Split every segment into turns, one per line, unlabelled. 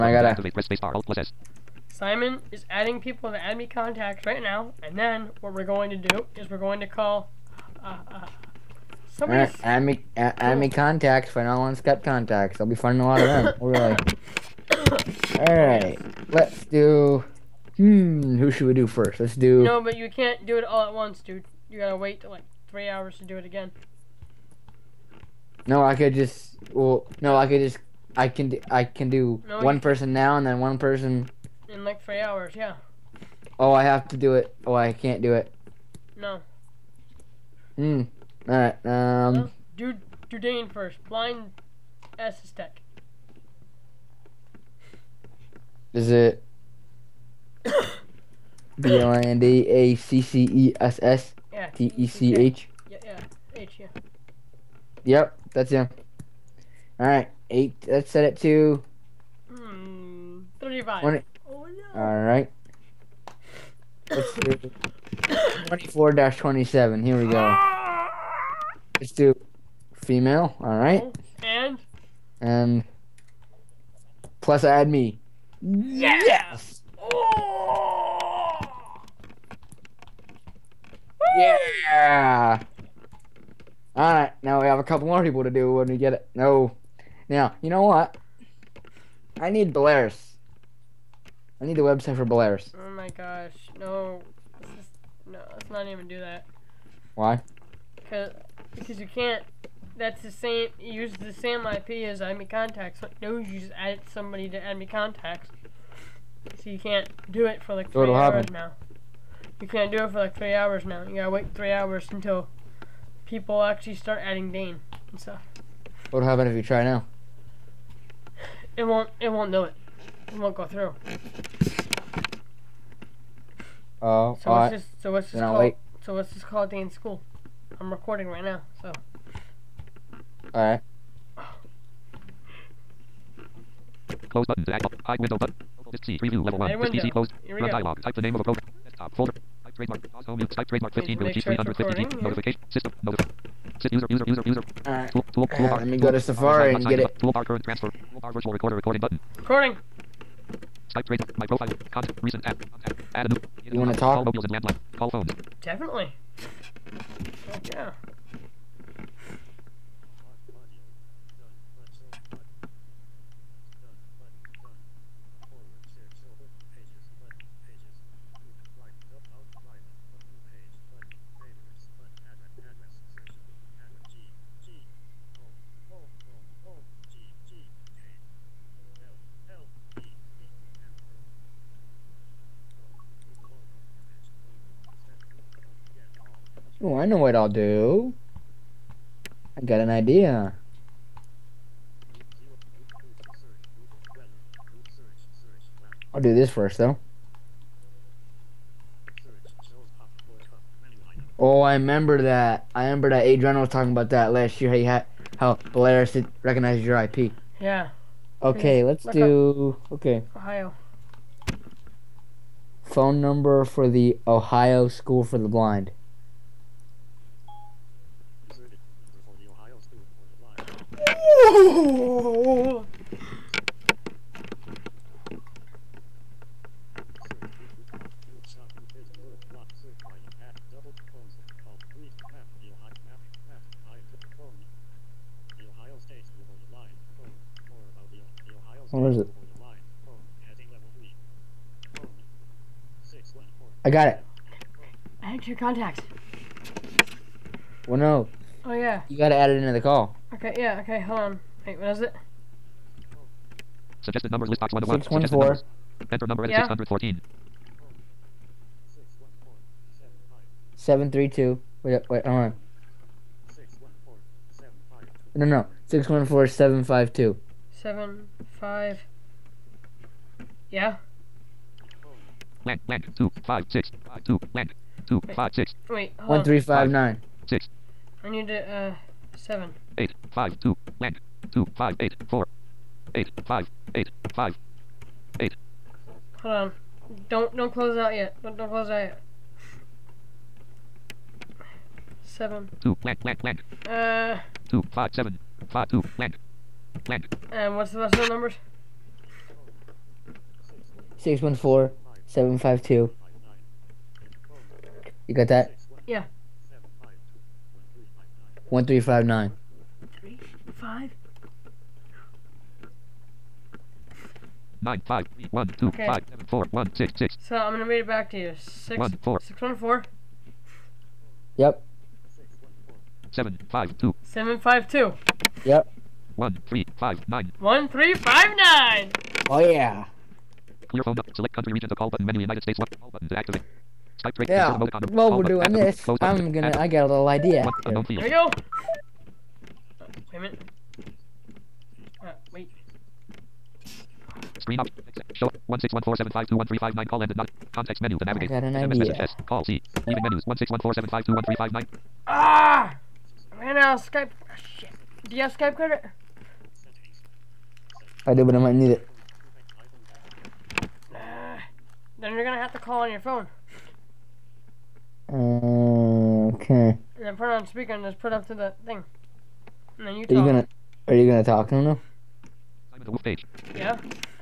I
To
gotta.
activate, press spacebar, Alt plus S.
Simon is adding people to add me contacts right now, and then what we're going to do is we're going to call somebody.
Alright, add me contacts. Find all on Skype contacts. I'll be finding a lot of them. Really. Alright, let's do. Who should we do first? Let's do.
No, but you can't do it all at once, dude. You gotta wait till like 3 hours to do it again.
No, I could just. Well, no, I could just. I can do
No,
one
you-
person now and then one person.
In like 3 hours, yeah.
Oh, I have to do it. Oh, I can't do it.
No.
Alright.
No. Do Dane first. Blind S is tech.
Is it BLINDACCESS
Yeah.
TECH?
Yeah. H, yeah.
Yep, that's him. Alright, 8. Let's set it to
35.
20.
Oh no.
Alright. Let's do 24-27. Here we go. Let's do female. Alright. And plus add me. Yes!
Oh!
Yeah! Alright, now we have a couple more people to do when we get it. No. Now, you know what? I need Belarus. I need the website for Belarus.
Oh my gosh. No. No, let's not even do that.
Why?
Because you can't. That's the same. Use the same IP as add me contacts. So it knows you just added somebody to add me contacts. So you can't do it for like 3
what'll
hours
happen?
now. You can't do it for like 3 hours now. You gotta wait 3 hours until people actually start adding Dane and stuff.
What'll happen if you try now?
It won't do it. It won't go through.
Oh,
So let's just
Then I'll
call.
wait.
So let's just call Dane School. I'm recording right now. So.
alright.
Close button to add. Hide window button. List C, preview level 1.
Hide
List PC
window.
closed.
Here we
Run
go.
dialog. Type the name of a program. Desktop folder. Type trademark. Pause home. Type trademark 15
Make
G
sure it's
350
recording,
notification. System. Notify. Sit user.
Alright.
Toolbar.
Let me go to Safari and get it.
Toolbar current transfer. Toolbar virtual recorder recording button.
Recording.
Skype trademark. My profile. Contact. Recent app. Add a new.
You wanna talk?
Call mobiles and landline. Call phones.
Definitely. Heck yeah.
Oh, I know what I'll do. I got an idea. I'll do this first, though. Oh, I remember that. I remember that Adriano was talking about that last year. How Belarus recognizes your IP.
Yeah.
Okay, let's
Look
do. Okay,
Ohio.
phone number for the Ohio School for the Blind. What is it? I got it.
Add your contacts.
Well, no,
Oh yeah.
you gotta add it into the call.
Okay. Yeah. Okay. Hold on. Wait. What is it?
Suggested numbers list box 1 to 1.
614.
Suggested numbers. Enter number edit
Yeah.
614.
732. Wait, hold on. No. 614752.
7, 5. Yeah.
Land 2 5 6 5 2 land 2 5 6
Wait. Hold on.
1359.
6
I need to 7.
8 5 2 land 2 5 8 4 8 5 8 5 8.
Hold on. Don't close out yet. Don't close out yet. 7.
2 land 2 5 7 5 2 land
And what's the rest of the numbers?
614-752. You got that?
Yeah.
1359.
3, 5.
9 5 1 2
Okay.
5 7 4 1 6 6
So I'm gonna read it back to you.
1 4
614
Yep.
7 5 2
752
Yep.
1 3 5 9.
1359.
Oh yeah.
Clear phone. Select country region to call button menu. United States. Call button to activate. Skype rate.
Yeah.
Insert emoticon.
While
Call
we're
button.
doing
Activate.
this,
Close button.
I got a little idea.
One unknown
There we
field.
go. Wait a minute. Wait.
Screen up. Show 16147521359. Call ended. Not context menu to navigate.
got an
MS
idea.
message S. Call C. Leaving menus 16147521359.
Ah! I ran out of Skype. Oh, shit. Do you have Skype credit?
I do, but I might need it.
Then you're gonna have to call on your phone.
Okay.
And then put it on speaker and just put it up to the thing. And then you
Are
talk.
you gonna talk to him now?
Simon the Wolf page.
Yeah?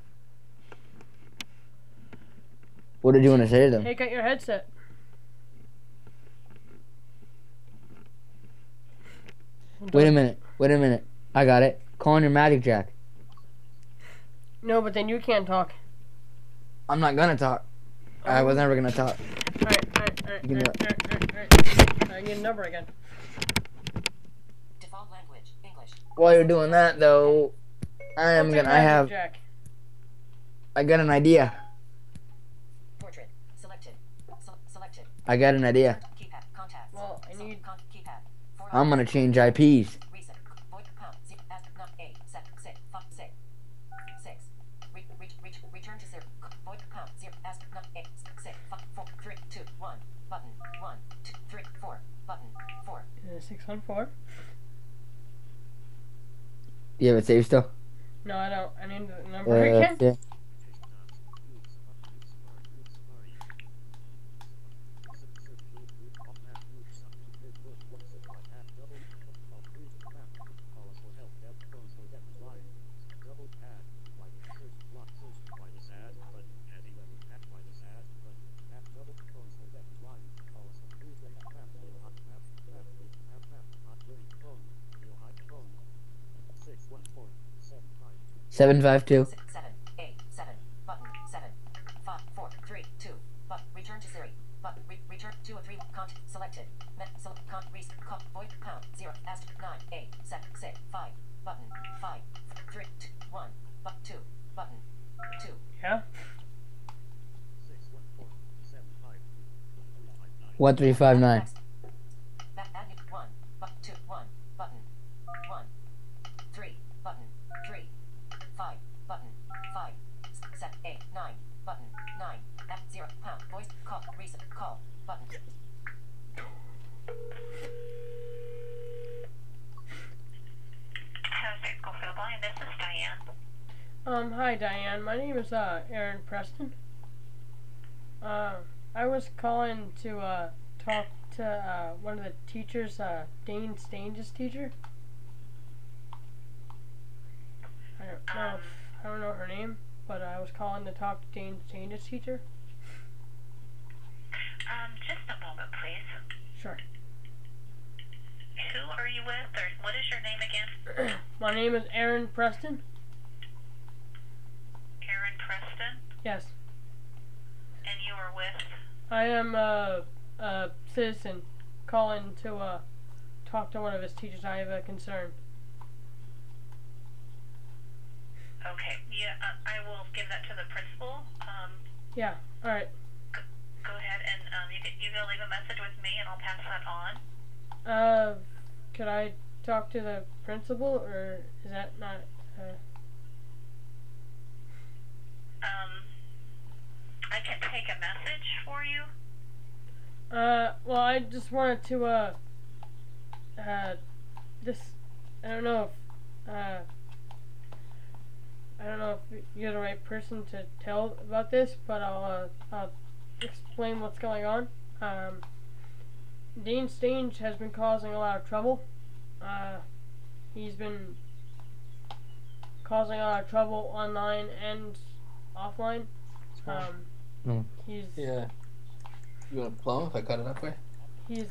What did you want to say to them?
Take out your headset.
Wait a minute. I got it. Call on your Magic Jack.
No, but then you can't talk.
I'm not gonna talk. I was never gonna talk.
Alright.
You can do
I need a number again.
Default language, English.
While you're doing that, though, I
What's your
got
Jack?
an idea.
Portrait. Selected. Selected.
I got an idea.
Keypad. Contacts.
Well, I need-
Keypad.
I'm gonna change IPs.
Reset. Void pound. Zip. Asterisk. Not a. Set. 6. 5. 6. 6. Return to 0. Void pound. 0. Asterisk. Not a. 6. 5. 4. 3. 2. 1. Button. 1. 2. 3. 4. Button. 4.
614?
You have it saved still?
No, I don't. I need the number again.
Yeah. Seven five two.
7. 8. 7. Button. 7. 5. 4. 3. 2. But return to 0. But return 2 or 3. Content selected. Select reset. Void pound 0. Asterisk 9. 8. 7. 6. 5. Button. 5. 3. 2. 1. But 2. Button. 2.
Yeah?
1359.
Add 1. But 2. 1. Button. 1. 3. Button. 3. 5. Button. 5. 7. 8. 9. Button. 9. At 0. Pound. Voice. Call. Reset. Call. Button.
School for the Blind. This is Diane.
Hi Diane. My name is Aaron Preston. I was calling to talk to one of the teachers, Dane Stange's teacher. I don't know her name, but I was calling to talk to Dane Stange's teacher.
Just a moment, please.
Sure.
Who are you with, or what is your name again?
My name is Aaron Preston.
Aaron Preston,
Yes.
and you are with?
I am a citizen calling to talk to one of his teachers. I have a concern.
Okay, yeah, I will give that to the principal.
Yeah. All right.
Go ahead and you can leave a message with me, and I'll pass that on.
Could I talk to the principal, or is that not?
I can take a message for you.
Well, I just wanted to just I don't know if you're the right person to tell about this, but I'll explain what's going on. Dean Stange has been causing a lot of trouble. He's been causing a lot of trouble online and offline.
Mm.
He's
Yeah. You want a plum if I cut it that way?
he's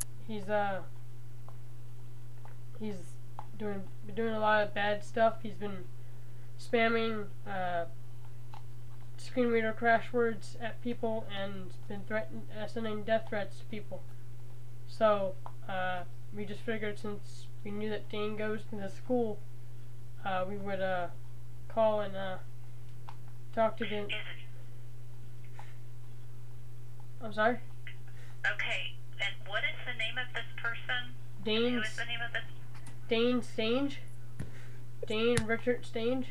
been doing a lot of bad stuff. He's been spamming screen reader crash words at people and been sending death threats to people. So we just figured, since we knew that Dane goes to the school, we would call and talk to Dane. I'm sorry?
Okay, and what is the name of this person? Who
Dane's
is the name of this?
Dane Stange. Dane Richard Stange.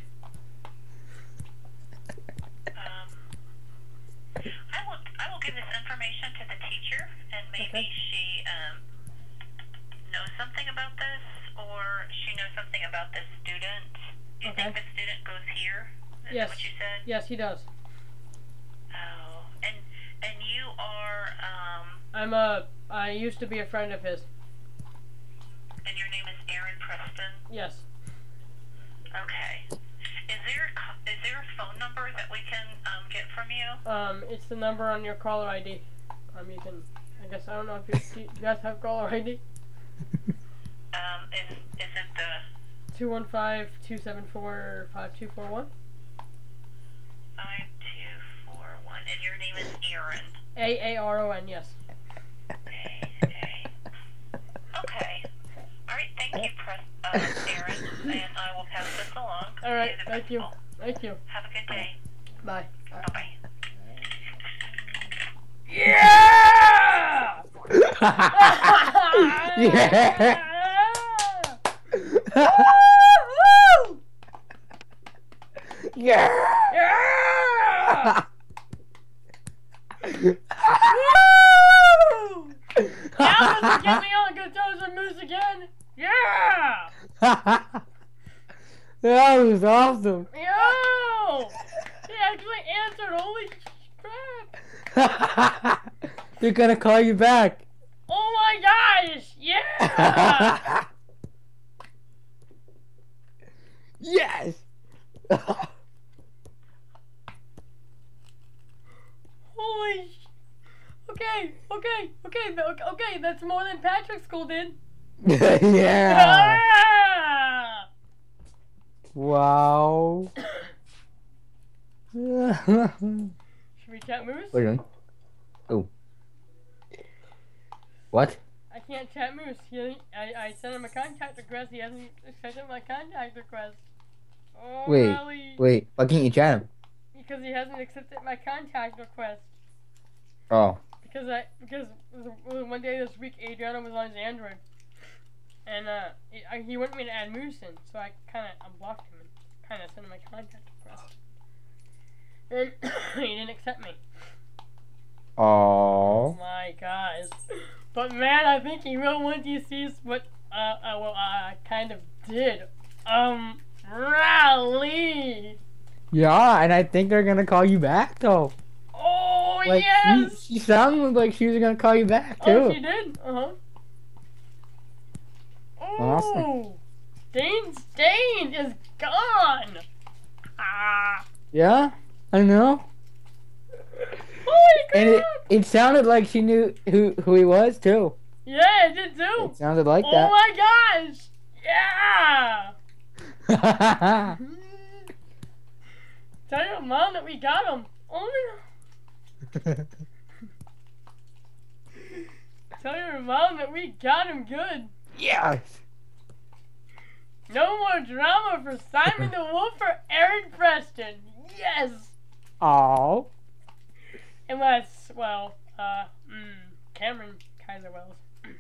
I will give this information to the teacher, and maybe
Okay.
she knows something about this, or she knows something about this student. Do you think
Okay.
the student goes here? Is
Yes.
that what you said?
Yes, he does.
Oh, and you are
I used to be a friend of his.
and your name is Aaron Preston.
Yes.
Okay. Is there a phone number that we can get from you?
It's the number on your caller ID. You can, I guess, I don't know if you guys have caller ID.
Is it the
215-274-5241.
5241? And your name is Aaron.
AARON, yes.
Okay. All right. Thank you, Aaron, and I will pass this along.
All right,
to the
thank you.
principal.
Thank you.
Have a good day.
Bye.
Bye bye.
Yeah!
Yeah!
Woo!
Yeah!
Yeah! Woo! Now let's get me on guitars and moose again. Yeah!
That was awesome.
Yo! He actually answered. Holy crap!
They're gonna call you back.
Oh my gosh! Yeah!
Yes.
Holy! Okay. That's more than Patrick's school did.
Yeah.
Ah!
Wow.
Should we chat Moose?
Wait a minute. Oh. What?
I can't chat Moose. I sent him a contact request. He hasn't accepted my contact request. Oh,
Wait.
really?
Wait. Why can't you chat him?
Because he hasn't accepted my contact request.
Oh.
Because one day this week Adriana was on his Android, and he wanted me to add Moose in, so I kind of unblocked him and kind of sent him my contact request. And he didn't accept me.
Oh.
My gosh. But man, I think he really wanted to see what I kind of did. Rally.
Yeah, and I think they're gonna call you back though.
Oh
Like
yes.
she sounded like she was gonna call you back too.
Oh, she did. Oh.
Awesome.
Dane is gone. Ah.
Yeah, I know.
Holy
And
crap.
it sounded like she knew who he was too.
Yeah, it did too.
It sounded like
Oh
that.
my gosh. Yeah. Tell your mom that we got him. Oh my. Tell your mom that we got him good.
Yes.
No more drama for Simon the Wolf or Aaron Preston. Yes.
Oh.
Unless, well, Cameron Kaiser Wells.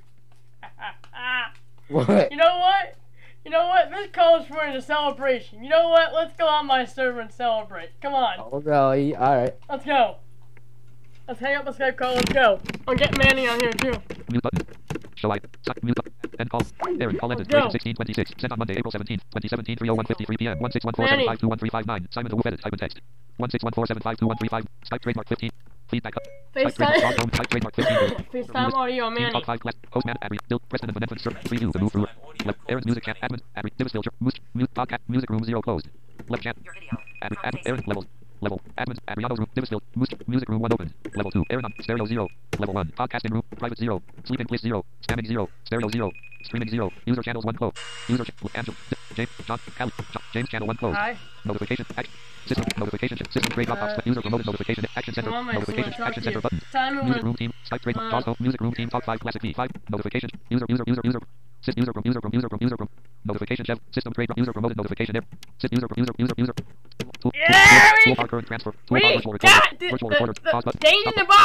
What?
You know what? This calls for a celebration. You know what? Let's go on my server and celebrate. Come on.
Oh, really? All right.
Let's go. Let's hang up the Skype call. Let's go. I'll get Manny on here too.
Mute button. Show light. Mute button. End call. Aaron, call ended.
Go.
1626. Sent on Monday, April 17th, 2017, 3:01:53 p.m. 16147521359. Simon the Wolf edit. Type in text. 16147521335. Skype trademark 15. Feedback up. Skype trademark.
FaceTime.
Home. Skype trademark 15.
FaceTime audio,
Team
Manny.
talk 5 class. Postman. Adri. Bill. Preston and Vanessa. Search. Preview. The move through. Left. Aaron's music chat. Admin. Adri. Divis filter. Moose. Mute. Podcast. Music room 0 closed. Left chat.
Your video.
Adri.
From
Aaron.
Daisy.
Levels. Level. Admin. Adriano's room. Divisfield. Music room 1 open. Level 2. Aaron on. Stereo 0. Level 1. Podcasting room. Private 0. Sleeping place 0. Scanning 0. Stereo 0. Streaming 0. User channels 1 close. User Angel. James. John. Callie. James channel 1 close.
Hi.
Notification. Action. System. Notification. System. Grade Dropbox. User promoted notification. Action center.
Mom, I just wanna
Notification.
talk
Action
to you.
center button.
Time
Music
when
room team. Skype trade. Pause home. Music room team. Top 5. Classic P. 5. Notification. User. Sys user from user from user from user from notification chef system trade user promoted notification air sys user from user toolbar current transfer toolbar virtual recorder
the
pause button
Dane in the box.